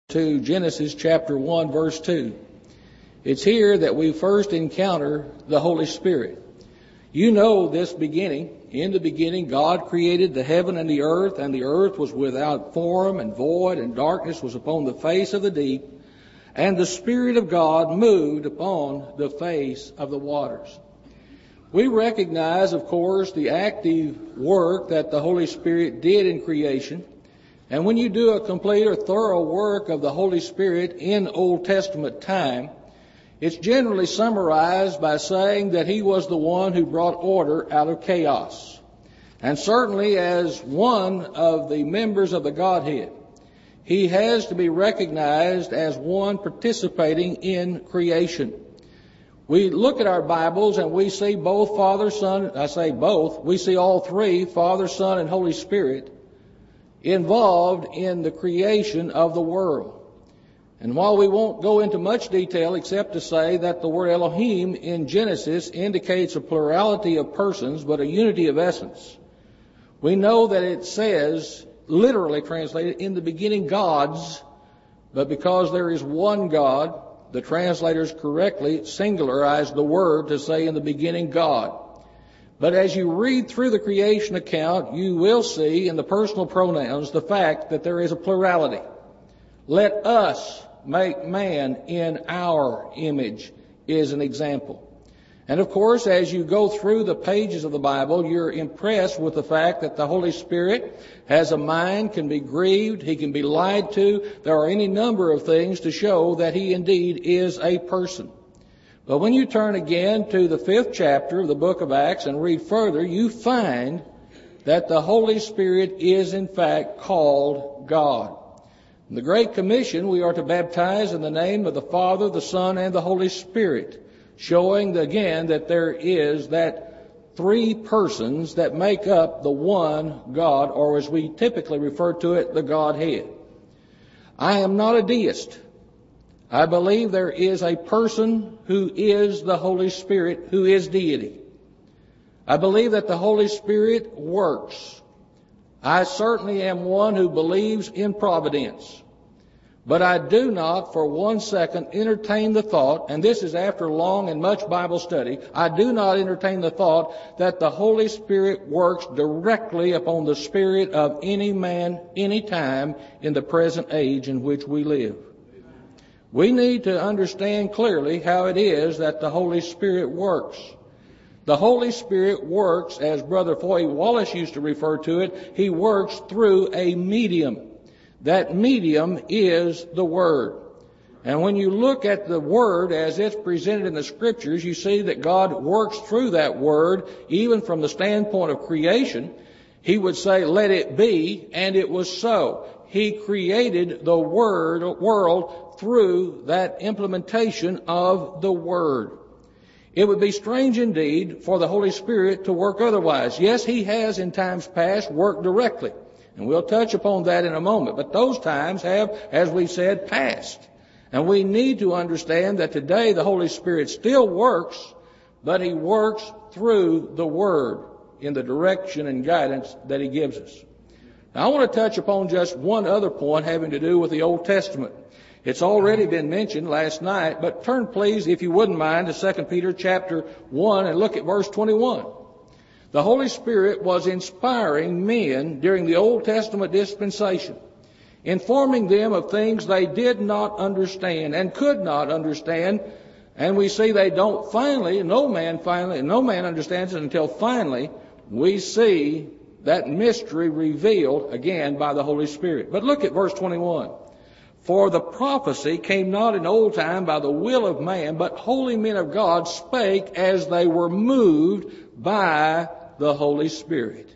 to Genesis chapter 1, verse 2. It's here that we first encounter the Holy Spirit. You know this beginning. In the beginning, God created the heaven and the earth was without form and void, and darkness was upon the face of the deep, and the Spirit of God moved upon the face of the waters. We recognize, of course, the active work that the Holy Spirit did in creation. And when you do a complete or thorough work of the Holy Spirit in Old Testament time, it's generally summarized by saying that He was the one who brought order out of chaos. And certainly as one of the members of the Godhead, He has to be recognized as one participating in creation. We look at our Bibles and we see both Father, Son, I say both, we see all three, Father, Son, and Holy Spirit, involved in the creation of the world. And while we won't go into much detail except to say that the word Elohim in Genesis indicates a plurality of persons but a unity of essence, we know that it says, literally translated, in the beginning gods, but because there is one God, the translators correctly singularized the word to say in the beginning God. But as you read through the creation account, you will see in the personal pronouns the fact that there is a plurality. Let us make man in our image is an example. And of course, as you go through the pages of the Bible, you're impressed with the fact that the Holy Spirit has a mind, can be grieved, He can be lied to. There are any number of things to show that He indeed is a person. But when you turn again to the 5th chapter of the book of Acts and read further, you find that the Holy Spirit is in fact called God. In the Great Commission, we are to baptize in the name of the Father, the Son, and the Holy Spirit, showing again that there is that three persons that make up the one God, or as we typically refer to it, the Godhead. I am not a deist. I believe there is a person who is the Holy Spirit, who is deity. I believe that the Holy Spirit works. I certainly am one who believes in providence. But I do not for 1 second entertain the thought, and this is after long and much Bible study, I do not entertain the thought that the Holy Spirit works directly upon the spirit of any man, any time in the present age in which we live. We need to understand clearly how it is that the Holy Spirit works. The Holy Spirit works, as Brother Foy Wallace used to refer to it, He works through a medium. That medium is the Word. And when you look at the Word as it's presented in the Scriptures, you see that God works through that Word, even from the standpoint of creation. He would say, let it be, and it was so. He created the world through that implementation of the Word. It would be strange indeed for the Holy Spirit to work otherwise. Yes, He has in times past worked directly, and we'll touch upon that in a moment. But those times have, as we said, passed. And we need to understand that today the Holy Spirit still works, but He works through the Word in the direction and guidance that He gives us. Now, I want to touch upon just one other point having to do with the Old Testament. It's already been mentioned last night, but turn please, if you wouldn't mind, to 2 Peter chapter 1 and look at verse 21. The Holy Spirit was inspiring men during the Old Testament dispensation, informing them of things they did not understand and could not understand. And we see they don't no man understands it until finally we see that mystery revealed again by the Holy Spirit. But look at verse 21. For the prophecy came not in old time by the will of man, but holy men of God spake as they were moved by the Holy Spirit.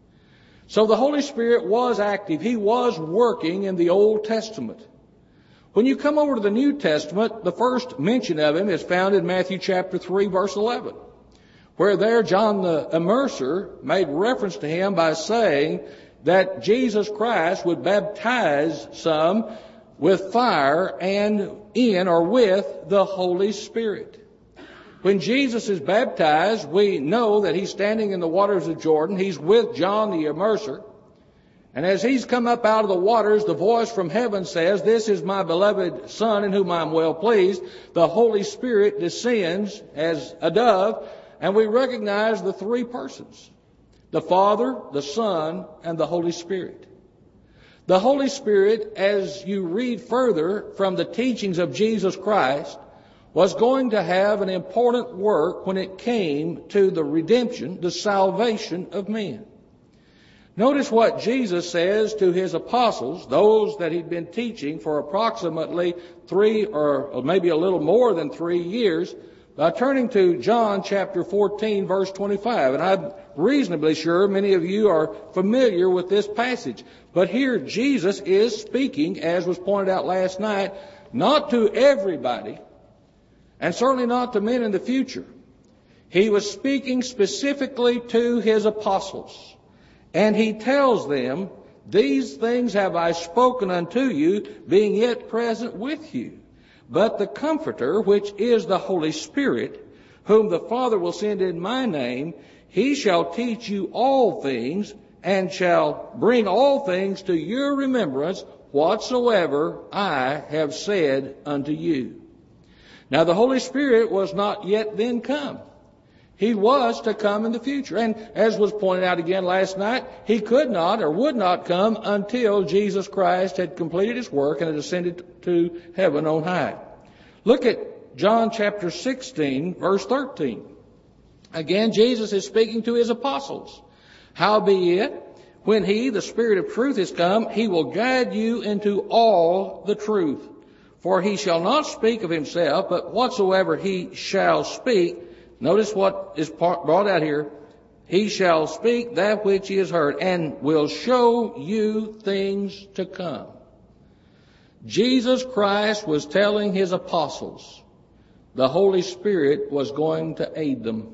So the Holy Spirit was active. He was working in the Old Testament. When you come over to the New Testament, the first mention of Him is found in Matthew chapter 3, verse 11, where there John the Immerser made reference to Him by saying that Jesus Christ would baptize some with fire and in or with the Holy Spirit. When Jesus is baptized, we know that He's standing in the waters of Jordan. He's with John the Immerser. And as he's come up out of the waters, the voice from heaven says, "This is my beloved Son in whom I am well pleased." The Holy Spirit descends as a dove, and we recognize the three persons: the Father, the Son, and the Holy Spirit. The Holy Spirit, as you read further from the teachings of Jesus Christ, was going to have an important work when it came to the redemption, the salvation of men. Notice what Jesus says to his apostles, those that he'd been teaching for approximately 3 or maybe a little more than 3 years, by turning to John chapter 14, verse 25. And I'm reasonably sure many of you are familiar with this passage. But here Jesus is speaking, as was pointed out last night, not to everybody, and certainly not to men in the future. He was speaking specifically to his apostles. And he tells them, "These things have I spoken unto you, being yet present with you. But the Comforter, which is the Holy Spirit, whom the Father will send in my name, he shall teach you all things, and shall bring all things to your remembrance, whatsoever I have said unto you." Now the Holy Spirit was not yet then come. He was to come in the future. And as was pointed out again last night, he could not or would not come until Jesus Christ had completed his work and had ascended to heaven on high. Look at John chapter 16, verse 13. Again, Jesus is speaking to his apostles. "Howbeit, when he, the Spirit of truth, is come, he will guide you into all the truth. For he shall not speak of himself, but whatsoever he shall speak," notice what is brought out here, "he shall speak that which he has heard, and will show you things to come." Jesus Christ was telling his apostles the Holy Spirit was going to aid them.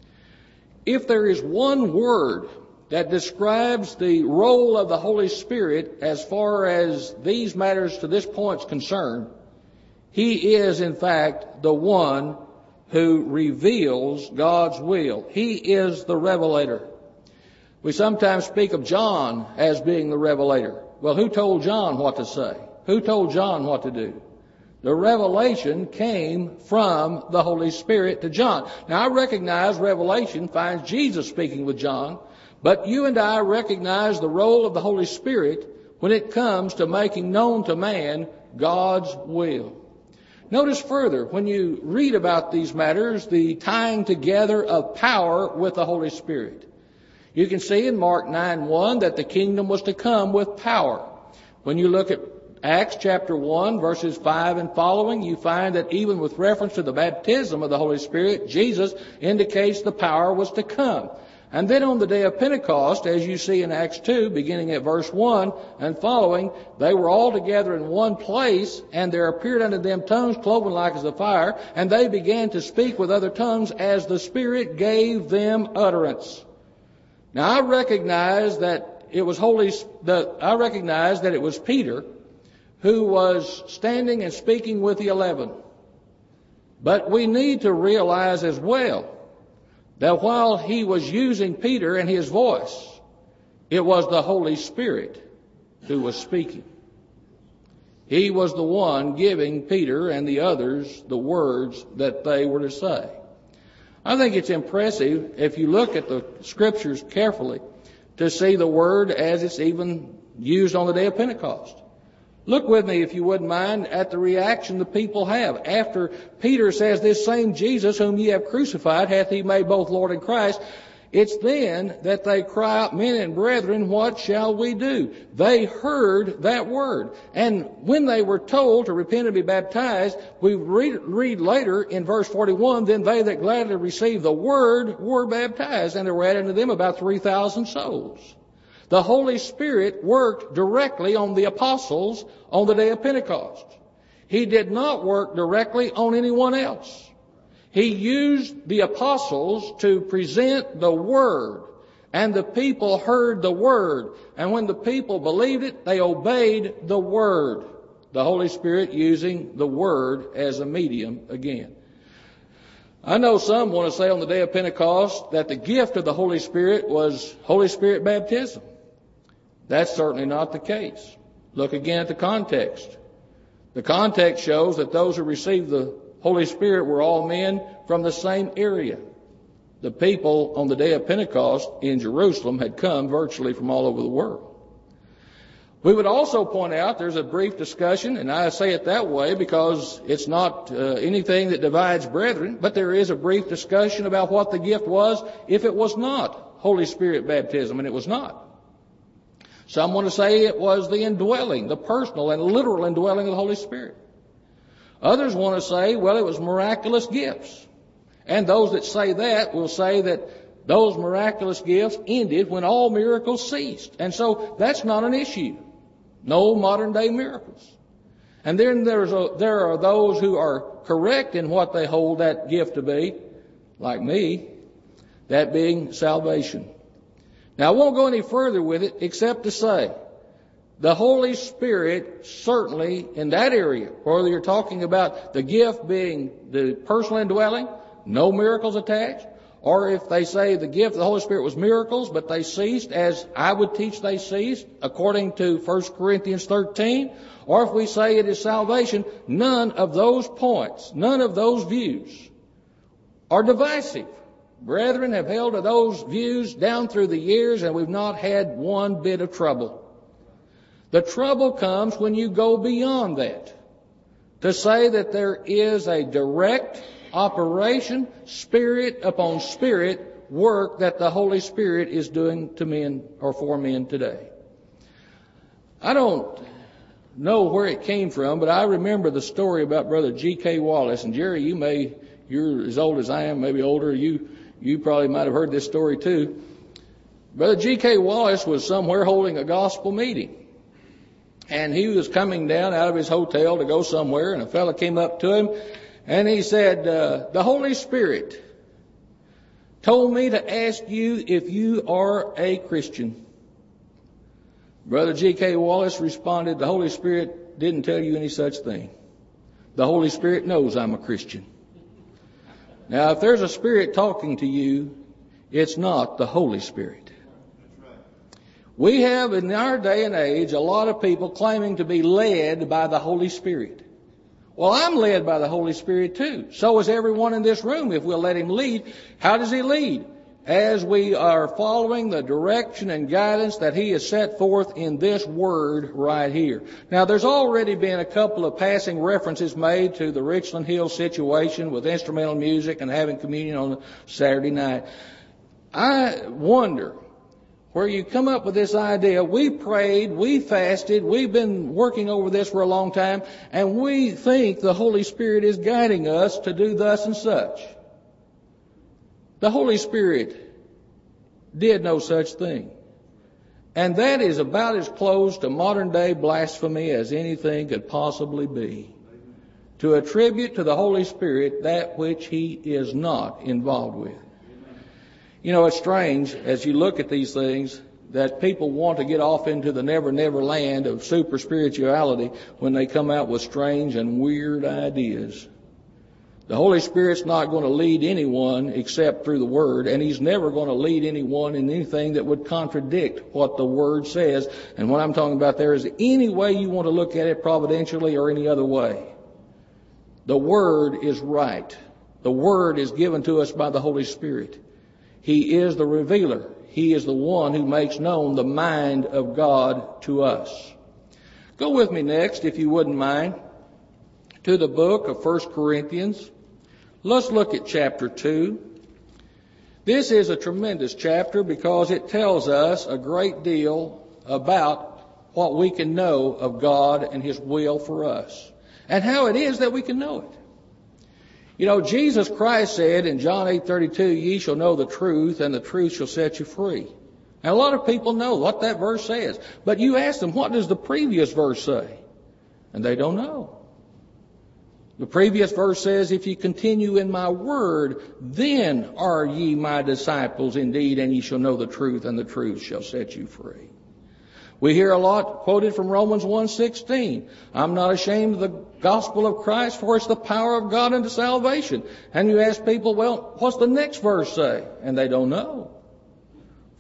If there is one word that describes the role of the Holy Spirit as far as these matters to this point is concerned, he is in fact the one who reveals God's will. He is the revelator. We sometimes speak of John as being the revelator. Well, who told John what to say? Who told John what to do? The revelation came from the Holy Spirit to John. Now, I recognize revelation finds Jesus speaking with John, but you and I recognize the role of the Holy Spirit when it comes to making known to man God's will. Notice further, when you read about these matters, the tying together of power with the Holy Spirit. You can see in Mark 9:1 that the kingdom was to come with power. When you look at Acts chapter 1, verses 5 and following, you find that even with reference to the baptism of the Holy Spirit, Jesus indicates the power was to come. And then on the day of Pentecost, as you see in Acts 2, beginning at verse 1 and following, they were all together in one place, and there appeared unto them tongues cloven like as a fire, and they began to speak with other tongues as the Spirit gave them utterance. Now I recognize that it was Peter who was standing and speaking with the 11. But we need to realize as well that while he was using Peter and his voice, it was the Holy Spirit who was speaking. He was the one giving Peter and the others the words that they were to say. I think it's impressive, if you look at the Scriptures carefully, to see the word as it's even used on the day of Pentecost. Look with me, if you wouldn't mind, at the reaction the people have. After Peter says, "This same Jesus whom ye have crucified hath he made both Lord and Christ," it's then that they cry out, "Men and brethren, what shall we do?" They heard that word. And when they were told to repent and be baptized, we read later in verse 41, "Then they that gladly received the word were baptized, and there were added unto them about 3,000 souls." The Holy Spirit worked directly on the apostles on the day of Pentecost. He did not work directly on anyone else. He used the apostles to present the Word, and the people heard the Word. And when the people believed it, they obeyed the Word. The Holy Spirit using the Word as a medium again. I know some want to say on the day of Pentecost that the gift of the Holy Spirit was Holy Spirit baptism. That's certainly not the case. Look again at the context. The context shows that those who received the Holy Spirit were all men from the same area. The people on the day of Pentecost in Jerusalem had come virtually from all over the world. We would also point out there's a brief discussion, and I say it that way because it's not anything that divides brethren, but there is a brief discussion about what the gift was if it was not Holy Spirit baptism, and it was not. Some want to say it was the indwelling, the personal and literal indwelling of the Holy Spirit. Others want to say, well, it was miraculous gifts. And those that say that will say that those miraculous gifts ended when all miracles ceased. And so that's not an issue. No modern day miracles. And then there are those who are correct in what they hold that gift to be, like me, that being salvation. Now I won't go any further with it except to say the Holy Spirit certainly in that area, whether you're talking about the gift being the personal indwelling, no miracles attached, or if they say the gift of the Holy Spirit was miracles, but they ceased, as I would teach they ceased, according to 1 Corinthians 13, or if we say it is salvation, none of those points, none of those views are divisive. Brethren have held to those views down through the years, and we've not had one bit of trouble. The trouble comes when you go beyond that, to say that there is a direct operation, spirit upon spirit work that the Holy Spirit is doing to men or for men today. I don't know where it came from, but I remember the story about Brother G.K. Wallace. And Jerry, you're as old as I am, maybe older. You probably might have heard this story too. Brother G.K. Wallace was somewhere holding a gospel meeting. And he was coming down out of his hotel to go somewhere, and a fellow came up to him and he said, the Holy Spirit told me to ask you if you are a Christian. Brother G.K. Wallace responded, the Holy Spirit didn't tell you any such thing. The Holy Spirit knows I'm a Christian. Now, if there's a spirit talking to you, it's not the Holy Spirit. We have in our day and age a lot of people claiming to be led by the Holy Spirit. Well, I'm led by the Holy Spirit too. So is everyone in this room if we'll let Him lead. How does He lead? As we are following the direction and guidance that He has set forth in this Word right here. Now, there's already been a couple of passing references made to the Richland Hill situation with instrumental music and having communion on a Saturday night. I wonder where you come up with this idea. We prayed, we fasted, we've been working over this for a long time, and we think the Holy Spirit is guiding us to do thus and such. The Holy Spirit did no such thing. And that is about as close to modern day blasphemy as anything could possibly be. To attribute to the Holy Spirit that which He is not involved with. You know, it's strange as you look at these things that people want to get off into the never, never land of super spirituality when they come out with strange and weird ideas. The Holy Spirit's not going to lead anyone except through the Word, and He's never going to lead anyone in anything that would contradict what the Word says. And what I'm talking about there is any way you want to look at it, providentially or any other way. The Word is right. The Word is given to us by the Holy Spirit. He is the revealer. He is the one who makes known the mind of God to us. Go with me next, if you wouldn't mind, to the book of 1 Corinthians. Let's look at chapter 2. This is a tremendous chapter because it tells us a great deal about what we can know of God and His will for us, and how it is that we can know it. You know, Jesus Christ said in John 8:32, ye shall know the truth, and the truth shall set you free. Now, a lot of people know what that verse says, but you ask them, what does the previous verse say? And they don't know. The previous verse says, if you continue in my word, then are ye my disciples indeed, and ye shall know the truth, and the truth shall set you free. We hear a lot quoted from Romans 1:16. I'm not ashamed of the gospel of Christ, for it's the power of God unto salvation. And you ask people, well, what's the next verse say? And they don't know.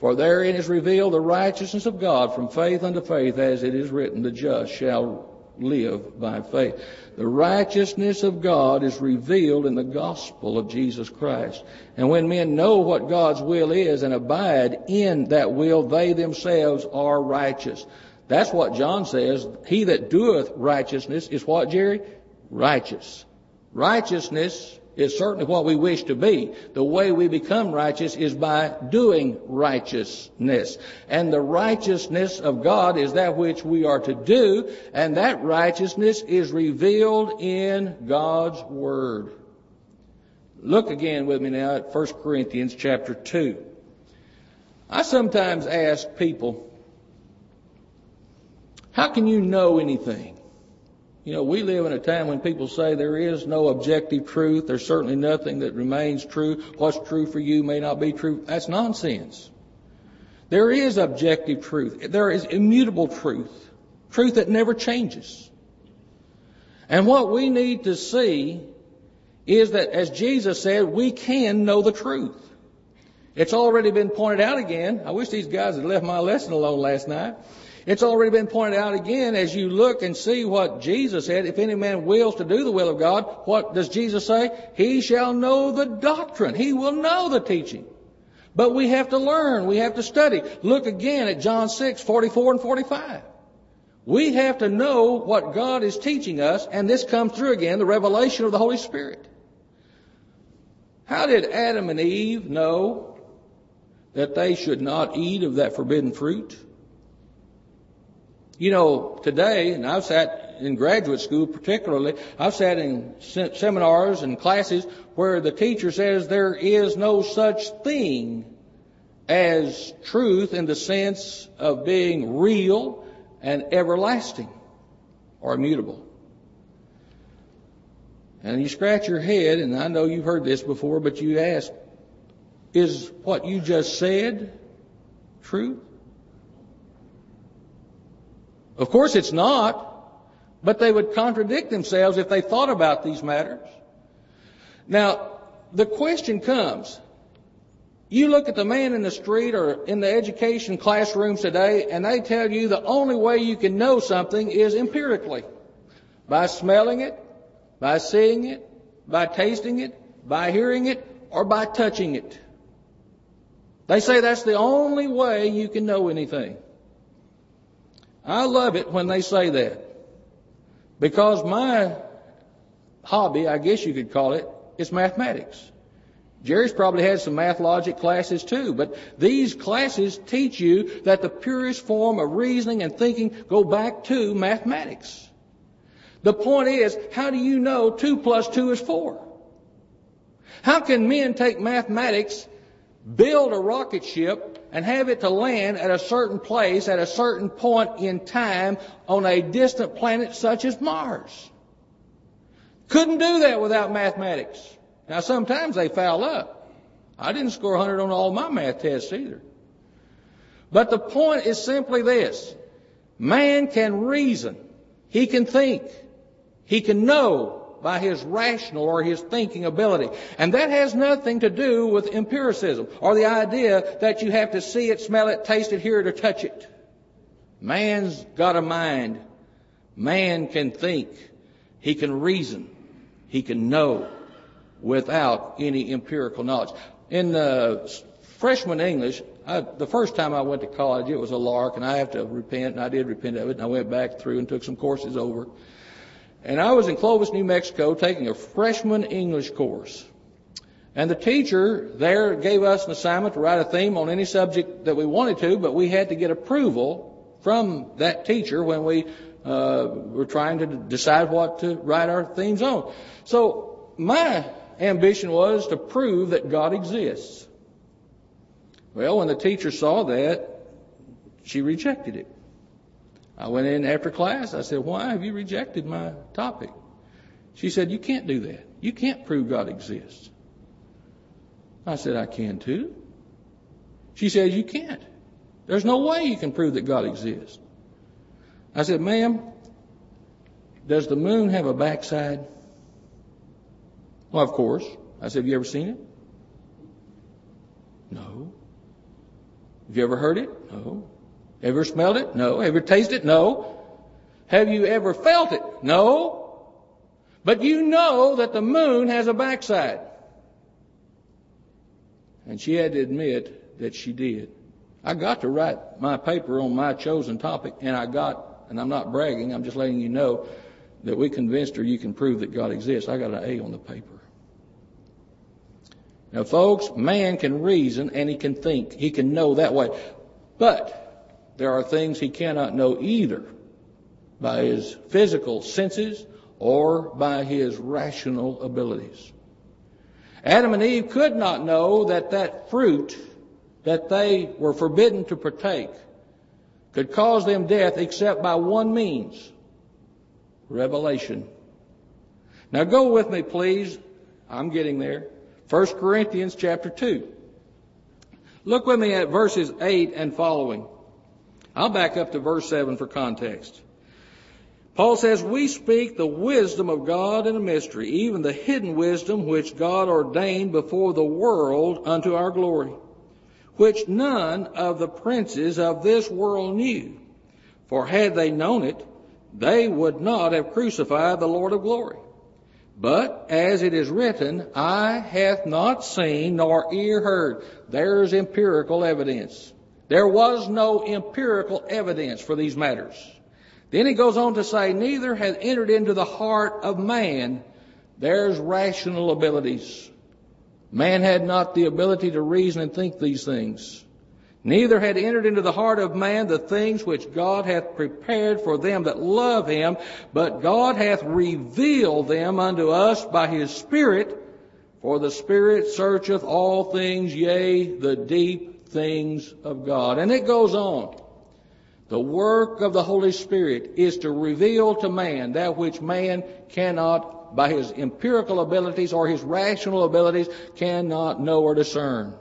For therein is revealed the righteousness of God from faith unto faith, as it is written, the just shall live by faith. The righteousness of God is revealed in the gospel of Jesus Christ. And when men know what God's will is and abide in that will, they themselves are righteous. That's what John says. He that doeth righteousness is what, Jerry? Righteous. Righteousness is certainly what we wish to be. The way we become righteous is by doing righteousness. And the righteousness of God is that which we are to do, and that righteousness is revealed in God's Word. Look again with me now at 1 Corinthians chapter 2. I sometimes ask people, how can you know anything? You know, we live in a time when people say there is no objective truth. There's certainly nothing that remains true. What's true for you may not be true. That's nonsense. There is objective truth. There is immutable truth. Truth that never changes. And what we need to see is that, as Jesus said, we can know the truth. It's already been pointed out again. I wish these guys had left my lesson alone last night. It's already been pointed out again as you look and see what Jesus said. If any man wills to do the will of God, what does Jesus say? He shall know the doctrine. He will know the teaching. But we have to learn. We have to study. Look again at John 6:44 and 45. We have to know what God is teaching us, and this comes through again, the revelation of the Holy Spirit. How did Adam and Eve know that they should not eat of that forbidden fruit? You know, today, and I've sat in graduate school particularly, I've sat in seminars and classes where the teacher says there is no such thing as truth in the sense of being real and everlasting or immutable. And you scratch your head, and I know you've heard this before, but you ask, is what you just said true? Of course it's not, but they would contradict themselves if they thought about these matters. Now, the question comes, you look at the man in the street or in the education classrooms today, and they tell you the only way you can know something is empirically. By smelling it, by seeing it, by tasting it, by hearing it, or by touching it. They say that's the only way you can know anything. I love it when they say that, because my hobby, I guess you could call it, is mathematics. Jerry's probably had some math logic classes too, but these classes teach you that the purest form of reasoning and thinking go back to mathematics. The point is, how do you know 2 plus 2 is 4? How can men take mathematics, build a rocket ship, and have it to land at a certain place at a certain point in time on a distant planet such as Mars? Couldn't do that without mathematics. Now, sometimes they foul up. I didn't score 100 on all my math tests either. But the point is simply this. Man can reason. He can think. He can know by his rational or his thinking ability. And that has nothing to do with empiricism or the idea that you have to see it, smell it, taste it, hear it, or touch it. Man's got a mind. Man can think. He can reason. He can know without any empirical knowledge. In freshman English, the first time I went to college, it was a lark, and I have to repent, and I did repent of it, and I went back through and took some courses over. And I was in Clovis, New Mexico, taking a freshman English course. And the teacher there gave us an assignment to write a theme on any subject that we wanted to, but we had to get approval from that teacher when we were trying to decide what to write our themes on. So my ambition was to prove that God exists. Well, when the teacher saw that, she rejected it. I went in after class. I said, why have you rejected my topic? She said, you can't do that. You can't prove God exists. I said, I can too. She said, you can't. There's no way you can prove that God exists. I said, ma'am, does the moon have a backside? Well, of course. I said, have you ever seen it? No. Have you ever heard it? No. Ever smelled it? No. Ever tasted it? No. Have you ever felt it? No. But you know that the moon has a backside. And she had to admit that she did. I got to write my paper on my chosen topic, and I'm not bragging, I'm just letting you know that we convinced her you can prove that God exists. I got an A on the paper. Now, folks, man can reason and he can think. He can know that way. But there are things he cannot know either by his physical senses or by his rational abilities. Adam and Eve could not know that fruit that they were forbidden to partake could cause them death except by one means: revelation. Now go with me, please. I'm getting there. 1 Corinthians chapter 2. Look with me at verses 8 and following. I'll back up to verse 7 for context. Paul says, "We speak the wisdom of God in a mystery, even the hidden wisdom which God ordained before the world unto our glory, which none of the princes of this world knew. For had they known it, they would not have crucified the Lord of glory. But as it is written, eye hath not seen nor ear heard." There's empirical evidence. There was no empirical evidence for these matters. Then he goes on to say, "Neither hath entered into the heart of man." There's rational abilities. Man had not the ability to reason and think these things. "Neither had entered into the heart of man the things which God hath prepared for them that love him, but God hath revealed them unto us by his Spirit. For the Spirit searcheth all things, yea, the deep things of God." And it goes on. The work of the Holy Spirit is to reveal to man that which man cannot, by his empirical abilities or his rational abilities, cannot know or discern.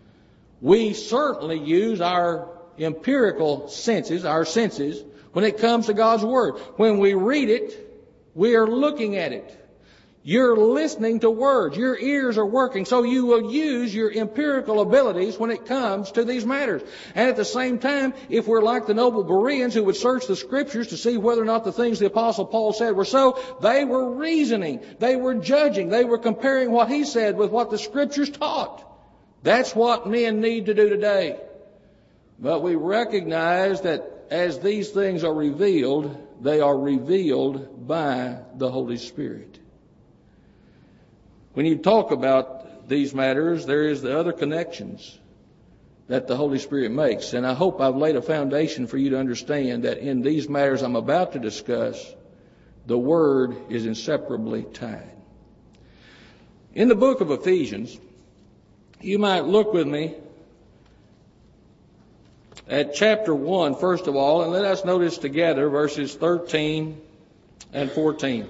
We certainly use our empirical senses, when it comes to God's Word. When we read it, we are looking at it. You're listening to words. Your ears are working. So you will use your empirical abilities when it comes to these matters. And at the same time, if we're like the noble Bereans who would search the Scriptures to see whether or not the things the Apostle Paul said were so, they were reasoning. They were judging. They were comparing what he said with what the Scriptures taught. That's what men need to do today. But we recognize that as these things are revealed, they are revealed by the Holy Spirit. When you talk about these matters, there is the other connections that the Holy Spirit makes. And I hope I've laid a foundation for you to understand that in these matters I'm about to discuss, the Word is inseparably tied. In the book of Ephesians, you might look with me at chapter 1, first of all, and let us notice together verses 13 and 14.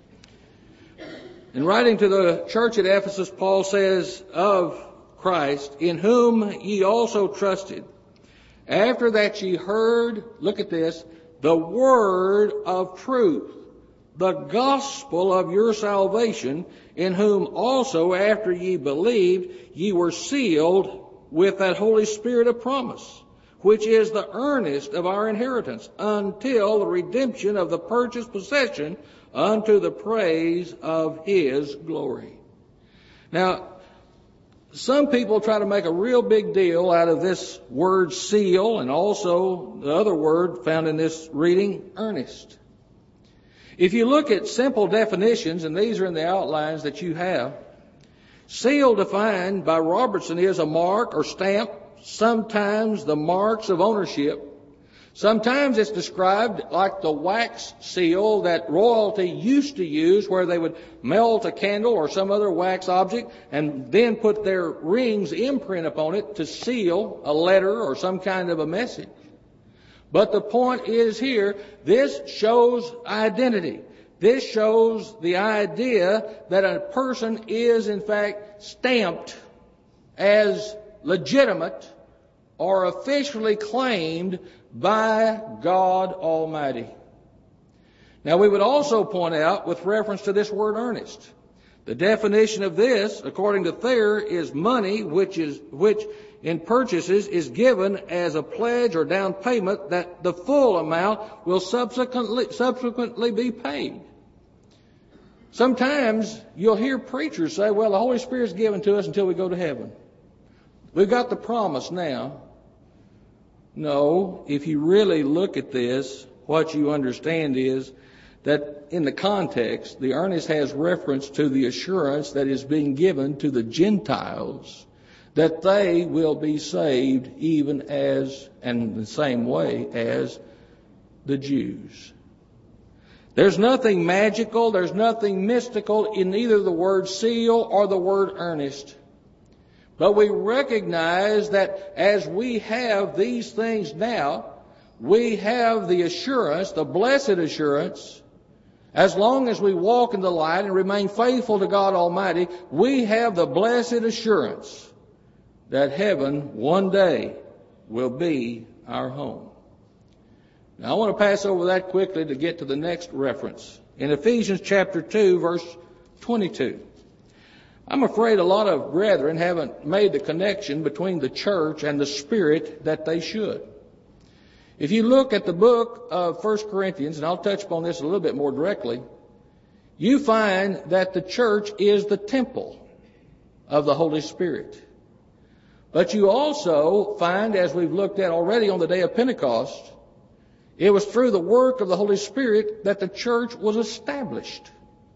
In writing to the church at Ephesus, Paul says of Christ, "In whom ye also trusted, after that ye heard," look at this, "the word of truth, the gospel of your salvation, in whom also after ye believed, ye were sealed with that Holy Spirit of promise, which is the earnest of our inheritance, until the redemption of the purchased possession unto the praise of his glory." Now, some people try to make a real big deal out of this word seal and also the other word found in this reading, earnest. If you look at simple definitions, and these are in the outlines that you have, seal defined by Robertson is a mark or stamp, sometimes the marks of ownership. Sometimes it's described like the wax seal that royalty used to use, where they would melt a candle or some other wax object and then put their ring's imprint upon it to seal a letter or some kind of a message. But the point is here, this shows identity. This shows the idea that a person is in fact stamped as legitimate or officially claimed by God Almighty. Now we would also point out, with reference to this word earnest, the definition of this, according to Thayer, is money which in purchases is given as a pledge or down payment that the full amount will subsequently be paid. Sometimes you'll hear preachers say, well, the Holy Spirit's given to us until we go to heaven. We've got the promise now. No, if you really look at this, what you understand is that in the context, the earnest has reference to the assurance that is being given to the Gentiles that they will be saved even as, and the same way as, the Jews. There's nothing magical, there's nothing mystical in either the word seal or the word earnest. But we recognize that as we have these things now, we have the assurance, the blessed assurance, as long as we walk in the light and remain faithful to God Almighty, we have the blessed assurance that heaven one day will be our home. Now I want to pass over that quickly to get to the next reference. In Ephesians chapter 2, verse 22. I'm afraid a lot of brethren haven't made the connection between the church and the Spirit that they should. If you look at the book of 1 Corinthians, and I'll touch upon this a little bit more directly, you find that the church is the temple of the Holy Spirit. But you also find, as we've looked at already on the day of Pentecost, it was through the work of the Holy Spirit that the church was established.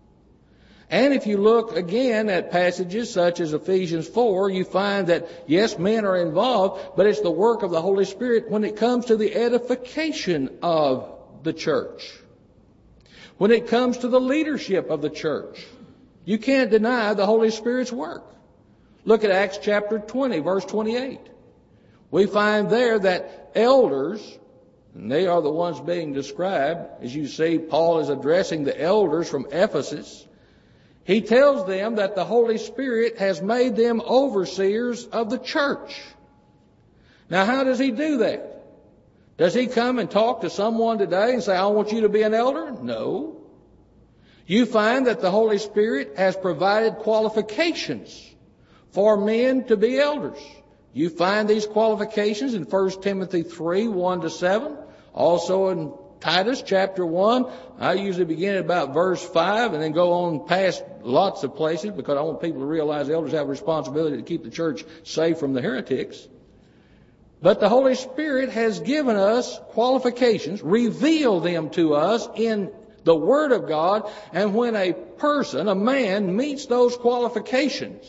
And if you look again at passages such as Ephesians 4, you find that, yes, men are involved, but it's the work of the Holy Spirit when it comes to the edification of the church. When it comes to the leadership of the church. You can't deny the Holy Spirit's work. Look at Acts chapter 20, verse 28. We find there that elders, and they are the ones being described. As you see, Paul is addressing the elders from Ephesus. He tells them that the Holy Spirit has made them overseers of the church. Now, how does he do that? Does he come and talk to someone today and say, I want you to be an elder? No. You find that the Holy Spirit has provided qualifications for men to be elders. You find these qualifications in 1 Timothy 3, 1-7. Also in Titus chapter 1. I usually begin at about verse 5 and then go on past lots of places because I want people to realize elders have a responsibility to keep the church safe from the heretics. But the Holy Spirit has given us qualifications, revealed them to us in the Word of God, and when a person, a man, meets those qualifications,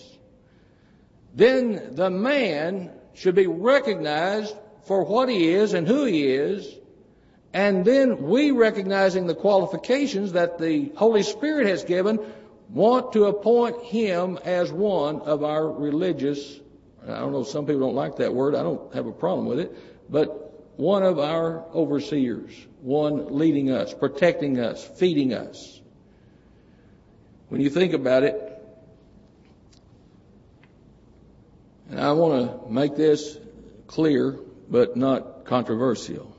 then the man should be recognized for what he is and who he is, and then we, recognizing the qualifications that the Holy Spirit has given, want to appoint him as one of our religious, I don't know, some people don't like that word, I don't have a problem with it, but one of our overseers, one leading us, protecting us, feeding us. When you think about it, and I want to make this clear, but not controversial.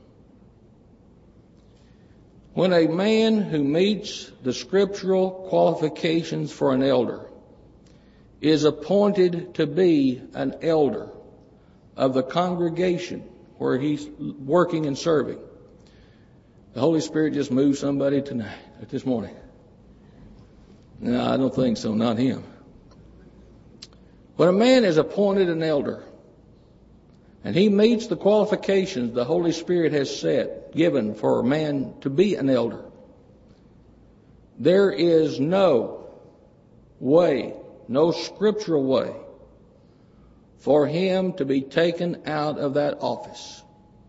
When a man who meets the scriptural qualifications for an elder is appointed to be an elder of the congregation where he's working and serving, the Holy Spirit just moved somebody tonight, this morning. No, I don't think so, not him. When a man is appointed an elder, and he meets the qualifications the Holy Spirit has given for a man to be an elder, there is no way, no scriptural way, for him to be taken out of that office.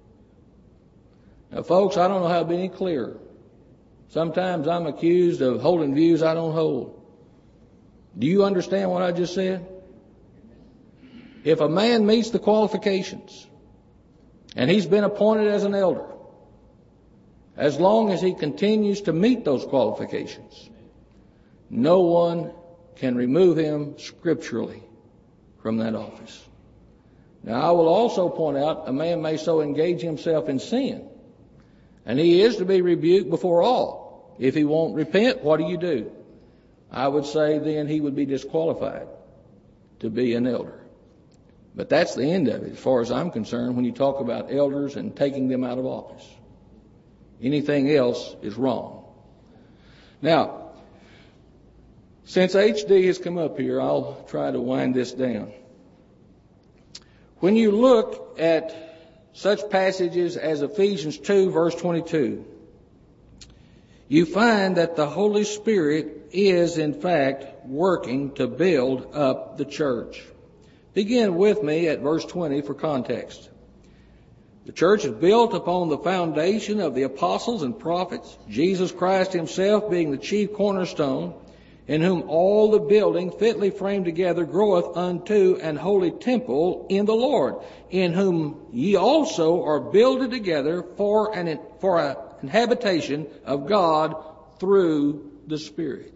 Now, folks, I don't know how to be any clearer. Sometimes I'm accused of holding views I don't hold. Do you understand what I just said? If a man meets the qualifications and he's been appointed as an elder, as long as he continues to meet those qualifications, no one can remove him scripturally from that office. Now, I will also point out a man may so engage himself in sin, and he is to be rebuked before all. If he won't repent, what do? I would say then he would be disqualified to be an elder. But that's the end of it, as far as I'm concerned, when you talk about elders and taking them out of office. Anything else is wrong. Now, since HD has come up here, I'll try to wind this down. When you look at such passages as Ephesians 2, verse 22, you find that the Holy Spirit is, in fact, working to build up the church. Begin with me at verse 20 for context. The church is built upon the foundation of the apostles and prophets, Jesus Christ himself being the chief cornerstone, in whom all the building fitly framed together groweth unto an holy temple in the Lord, in whom ye also are builded together for an habitation of God through the Spirit.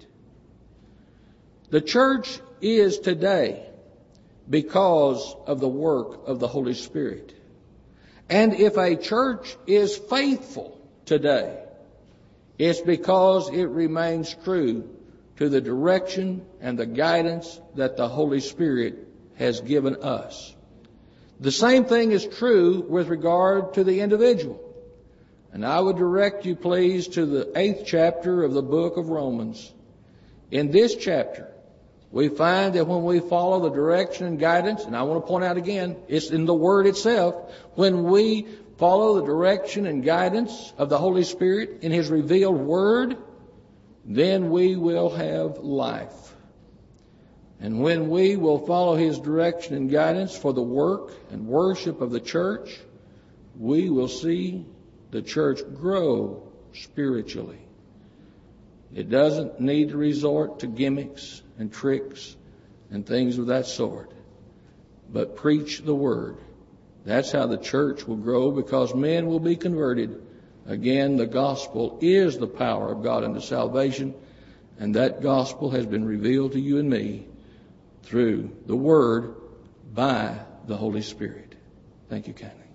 The church is today because of the work of the Holy Spirit. And if a church is faithful today, it's because it remains true to the direction and the guidance that the Holy Spirit has given us. The same thing is true with regard to the individual. And I would direct you, please, to the 8th chapter of the book of Romans. In this chapter, we find that when we follow the direction and guidance, and I want to point out again, it's in the Word itself, when we follow the direction and guidance of the Holy Spirit in His revealed Word, then we will have life. And when we will follow His direction and guidance for the work and worship of the church, we will see the church grow spiritually. It doesn't need to resort to gimmicks and tricks and things of that sort, but preach the Word. That's how the church will grow, because men will be converted. Again, the gospel is the power of God unto salvation, and that gospel has been revealed to you and me through the Word by the Holy Spirit. Thank you kindly.